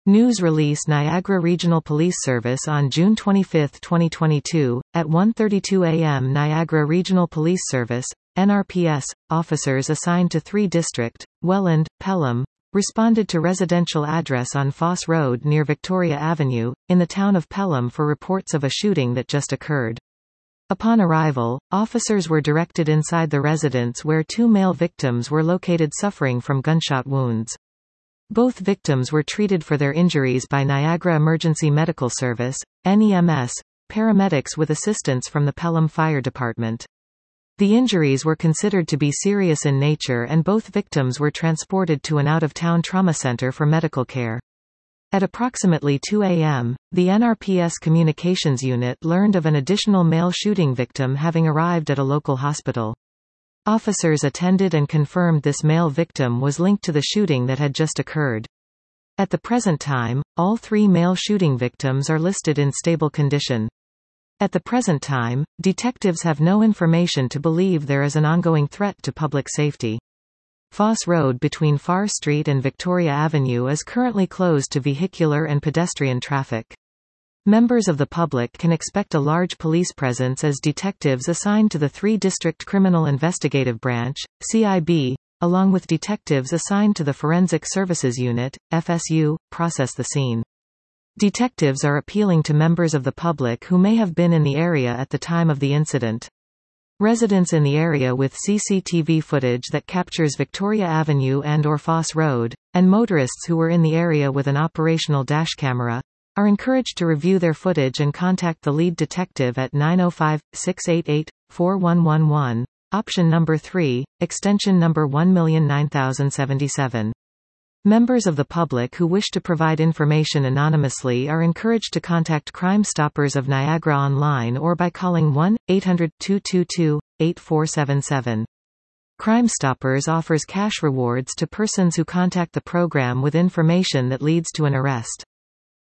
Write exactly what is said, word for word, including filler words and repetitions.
News release Niagara Regional Police Service on June twenty-fifth twenty twenty-two, at one thirty-two a m Niagara Regional Police Service, N R P S, officers assigned to three District, Welland, Pelham, responded to residential address on Foss Road near Victoria Avenue, in the town of Pelham for reports of a shooting that just occurred. Upon arrival, officers were directed inside the residence where two male victims were located suffering from gunshot wounds. Both victims were treated for their injuries by Niagara Emergency Medical Service, N E M S, paramedics with assistance from the Pelham Fire Department. The injuries were considered to be serious in nature and both victims were transported to an out-of-town trauma center for medical care. At approximately two a m, the N R P S Communications Unit learned of an additional male shooting victim having arrived at a local hospital. Officers attended and confirmed this male victim was linked to the shooting that had just occurred. At the present time, all three male shooting victims are listed in stable condition. At the present time, detectives have no information to believe there is an ongoing threat to public safety. Foss Road between Far Street and Victoria Avenue is currently closed to vehicular and pedestrian traffic. Members of the public can expect a large police presence as detectives assigned to the three District Criminal Investigative Branch, C I B, along with detectives assigned to the Forensic Services Unit, F S U, process the scene. Detectives are appealing to members of the public who may have been in the area at the time of the incident. Residents in the area with C C T V footage that captures Victoria Avenue and or Foss Road, and motorists who were in the area with an operational dash camera, are encouraged to review their footage and contact the lead detective at nine oh five, six eight eight, four one one one, option number three, extension number one nine zero zero seven seven. Members of the public who wish to provide information anonymously are encouraged to contact Crime Stoppers of Niagara online or by calling one eight hundred, two two two, eight four seven seven. Crime Stoppers offers cash rewards to persons who contact the program with information that leads to an arrest.